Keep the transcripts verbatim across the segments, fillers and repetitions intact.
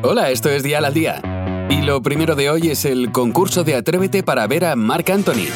Hola, esto es Dial al Día. Y lo primero de hoy es el concurso de Atrévete para ver a Marc Anthony.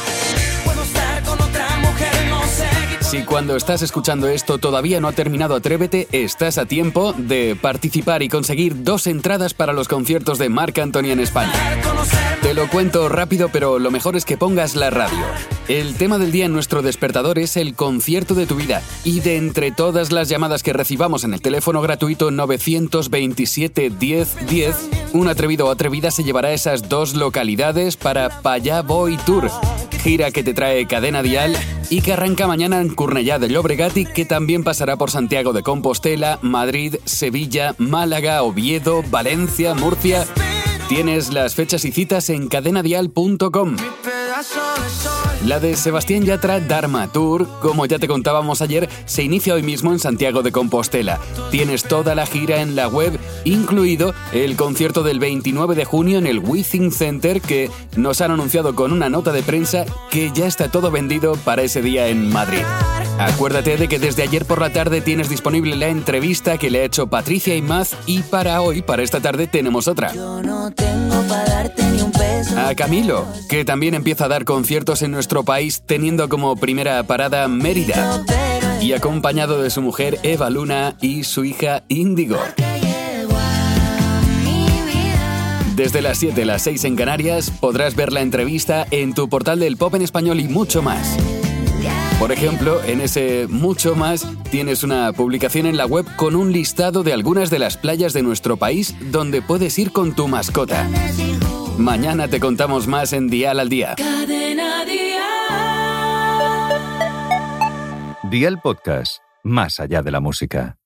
Si cuando estás escuchando esto todavía no ha terminado Atrévete, estás a tiempo de participar y conseguir dos entradas para los conciertos de Marc Anthony en España. Te lo cuento rápido, pero lo mejor es que pongas la radio. El tema del día en nuestro despertador es el concierto de tu vida. Y de entre todas las llamadas que recibamos en el teléfono gratuito nueve dos siete, diez, diez, un atrevido o atrevida se llevará esas dos localidades para Pa' Allá Voy Tour. Gira que te trae Cadena Dial y que arranca mañana en Cornellà de Llobregat y que también pasará por Santiago de Compostela, Madrid, Sevilla, Málaga, Oviedo, Valencia, Murcia. Tienes las fechas y citas en cadena dial punto com. La de Sebastián Yatra Dharma Tour, como ya te contábamos ayer, se inicia hoy mismo en Santiago de Compostela. Tienes toda la gira en la web, incluido el concierto del veintinueve de junio en el Withing Center, que nos han anunciado con una nota de prensa que ya está todo vendido para ese día en Madrid. Acuérdate de que desde ayer por la tarde tienes disponible la entrevista que le ha hecho Patricia Imaz y para hoy, para esta tarde, tenemos otra. Yo no tengo para darte ni un peso. A Camilo, que también empieza a dar conciertos en nuestro país teniendo como primera parada Mérida y acompañado de su mujer Eva Luna y su hija Índigo. Desde las siete a las seis en Canarias podrás ver la entrevista en tu portal del Pop en Español y mucho más. Por ejemplo, en ese mucho más tienes una publicación en la web con un listado de algunas de las playas de nuestro país donde puedes ir con tu mascota. Mañana te contamos más en Dial al Día. Cadena Dial. Dial Podcast, más allá de la música.